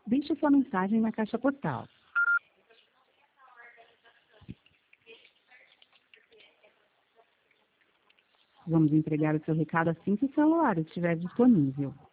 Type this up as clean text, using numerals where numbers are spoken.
Deixe sua mensagem na caixa postal. Vamos entregar o seu recado assim que o celular estiver disponível.